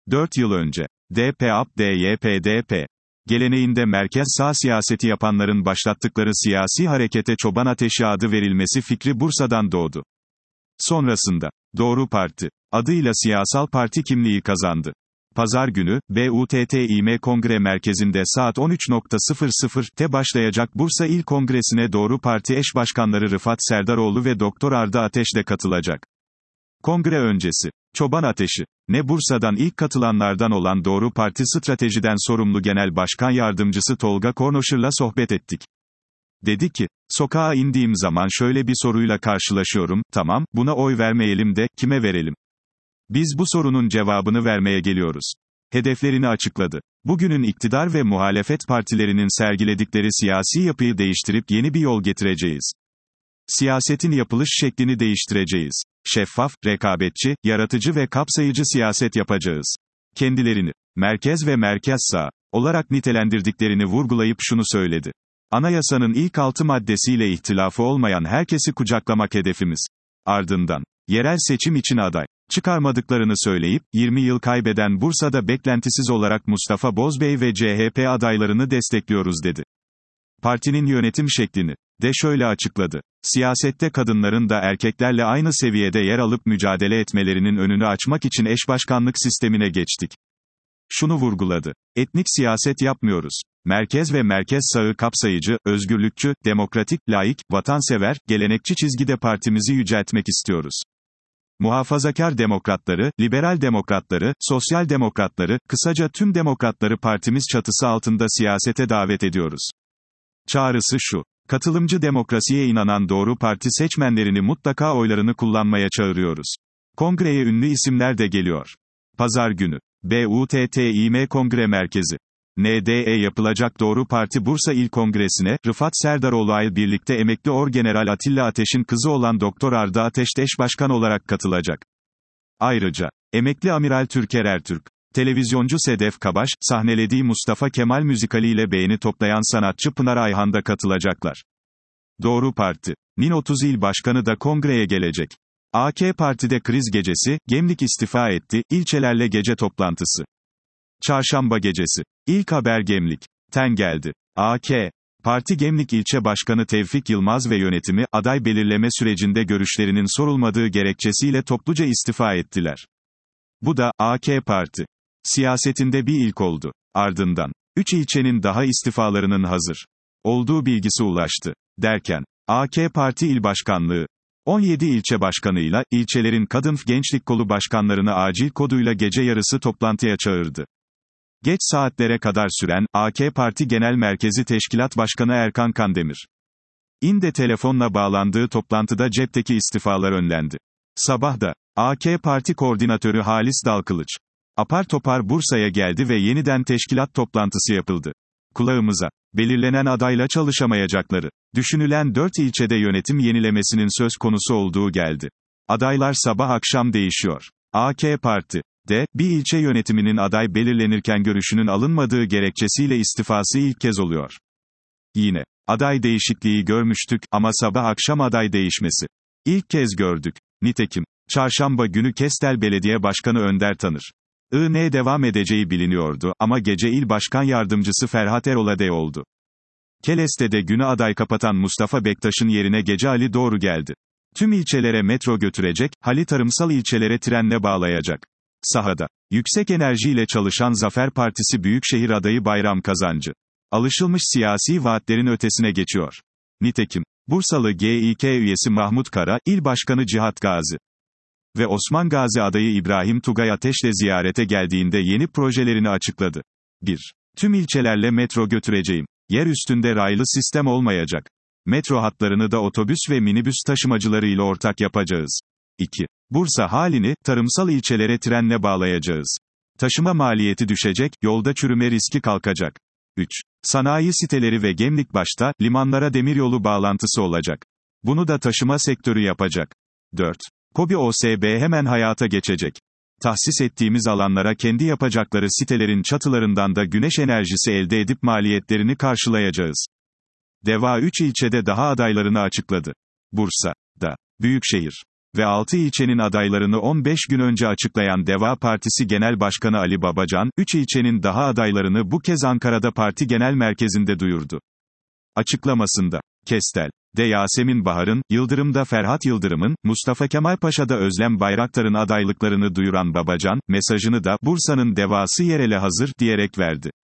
4 yıl önce, DP-AP-DYP-DP geleneğinde merkez sağ siyaseti yapanların başlattıkları siyasi harekete Çoban Ateşi adı verilmesi fikri Bursa'dan doğdu. Sonrasında, Doğru Parti adıyla siyasal parti kimliği kazandı. Pazar günü, BUTTİM Kongre Merkezi'nde saat 13.00'te başlayacak Bursa İl Kongresi'ne Doğru Parti eş başkanları Rıfat Serdaroğlu ve Doktor Arda Ateş de katılacak. Kongre öncesi, Çoban Ateşi, ne Bursa'dan ilk katılanlardan olan Doğru Parti Stratejiden sorumlu Genel Başkan Yardımcısı Tolga Kornoşır'la sohbet ettik. Dedi ki, sokağa indiğim zaman şöyle bir soruyla karşılaşıyorum, tamam, buna oy vermeyelim de, kime verelim? Biz bu sorunun cevabını vermeye geliyoruz. Hedeflerini açıkladı. Bugünün iktidar ve muhalefet partilerinin sergiledikleri siyasi yapıyı değiştirip yeni bir yol getireceğiz. Siyasetin yapılış şeklini değiştireceğiz. Şeffaf, rekabetçi, yaratıcı ve kapsayıcı siyaset yapacağız. Kendilerini, merkez ve merkez sağ olarak nitelendirdiklerini vurgulayıp şunu söyledi. Anayasanın ilk 6 maddesiyle ihtilafı olmayan herkesi kucaklamak hedefimiz. Ardından, yerel seçim için aday çıkarmadıklarını söyleyip, 20 yıl kaybeden Bursa'da beklentisiz olarak Mustafa Bozbey ve CHP adaylarını destekliyoruz dedi. Partinin yönetim şeklini de şöyle açıkladı. Siyasette kadınların da erkeklerle aynı seviyede yer alıp mücadele etmelerinin önünü açmak için eş başkanlık sistemine geçtik. Şunu vurguladı. Etnik siyaset yapmıyoruz. Merkez ve merkez sağı kapsayıcı, özgürlükçü, demokratik, laik, vatansever, gelenekçi çizgide partimizi yüceltmek istiyoruz. Muhafazakar demokratları, liberal demokratları, sosyal demokratları, kısaca tüm demokratları partimiz çatısı altında siyasete davet ediyoruz. Çağrısı şu. Katılımcı demokrasiye inanan Doğru Parti seçmenlerini mutlaka oylarını kullanmaya çağırıyoruz. Kongreye ünlü isimler de geliyor. Pazar günü, BUTTİM Kongre Merkezi, NDE yapılacak Doğru Parti Bursa İl Kongresi'ne, Rıfat Serdaroğlu ile birlikte emekli Orgeneral Atilla Ateş'in kızı olan Doktor Arda Ateş de eş başkan olarak katılacak. Ayrıca, emekli Amiral Türker Ertürk, televizyoncu Sedef Kabaş, sahnelediği Mustafa Kemal müzikaliyle beğeni toplayan sanatçı Pınar Ayhan da katılacaklar. Doğru Parti'nin 30 il başkanı da kongreye gelecek. AK Parti'de kriz gecesi, Gemlik istifa etti, ilçelerle gece toplantısı. Çarşamba gecesi. İlk haber Gemlik'ten geldi. AK Parti Gemlik İlçe Başkanı Tevfik Yılmaz ve yönetimi, aday belirleme sürecinde görüşlerinin sorulmadığı gerekçesiyle topluca istifa ettiler. Bu da, AK Parti siyasetinde bir ilk oldu. Ardından, 3 ilçenin daha istifalarının hazır olduğu bilgisi ulaştı. Derken, AK Parti İl Başkanlığı, 17 ilçe başkanıyla, ilçelerin kadın gençlik kolu başkanlarını acil koduyla gece yarısı toplantıya çağırdı. Geç saatlere kadar süren, AK Parti Genel Merkezi Teşkilat Başkanı Erkan Kandemir İn'de telefonla bağlandığı toplantıda cepteki istifalar önlendi. Sabah da, AK Parti Koordinatörü Halis Dalkılıç apar topar Bursa'ya geldi ve yeniden teşkilat toplantısı yapıldı. Kulağımıza, belirlenen adayla çalışamayacakları düşünülen 4 ilçede yönetim yenilemesinin söz konusu olduğu geldi. Adaylar sabah akşam değişiyor. AK Parti'de, bir ilçe yönetiminin aday belirlenirken görüşünün alınmadığı gerekçesiyle istifası ilk kez oluyor. Yine, aday değişikliği görmüştük ama sabah akşam aday değişmesi ilk kez gördük. Nitekim, çarşamba günü Kestel Belediye Başkanı Önder Tanır İN devam edeceği biliniyordu ama gece İl Başkan Yardımcısı Ferhat Erol aday oldu. Keles'te günü aday kapatan Mustafa Bektaş'ın yerine gece Ali Doğru geldi. Tüm ilçelere metro götürecek, hali tarımsal ilçelere trenle bağlayacak. Sahada, yüksek enerjiyle çalışan Zafer Partisi Büyükşehir adayı Bayram Kazancı, alışılmış siyasi vaatlerin ötesine geçiyor. Nitekim, Bursalı GİK üyesi Mahmut Kara, İl Başkanı Cihat Gazi ve Osman Gazi adayı İbrahim Tugay Ateş'le ziyarete geldiğinde yeni projelerini açıkladı. 1. Tüm ilçelerle metro götüreceğim. Yer üstünde raylı sistem olmayacak. Metro hatlarını da otobüs ve minibüs taşımacılarıyla ortak yapacağız. 2. Bursa halini, tarımsal ilçelere trenle bağlayacağız. Taşıma maliyeti düşecek, yolda çürüme riski kalkacak. 3. Sanayi siteleri ve Gemlik başta, limanlara demiryolu bağlantısı olacak. Bunu da taşıma sektörü yapacak. 4. KOBİ OSB hemen hayata geçecek. Tahsis ettiğimiz alanlara kendi yapacakları sitelerin çatılarından da güneş enerjisi elde edip maliyetlerini karşılayacağız. DEVA 3 ilçede daha adaylarını açıkladı. Bursa'da, Büyükşehir ve 6 ilçenin adaylarını 15 gün önce açıklayan Deva Partisi Genel Başkanı Ali Babacan, 3 ilçenin daha adaylarını bu kez Ankara'da parti genel merkezinde duyurdu. Açıklamasında, Kestel'de Yasemin Bahar'ın, Yıldırım'da Ferhat Yıldırım'ın, Mustafa Kemal Paşa'da Özlem Bayraktar'ın adaylıklarını duyuran Babacan, mesajını da, Bursa'nın devası yerele hazır, diyerek verdi.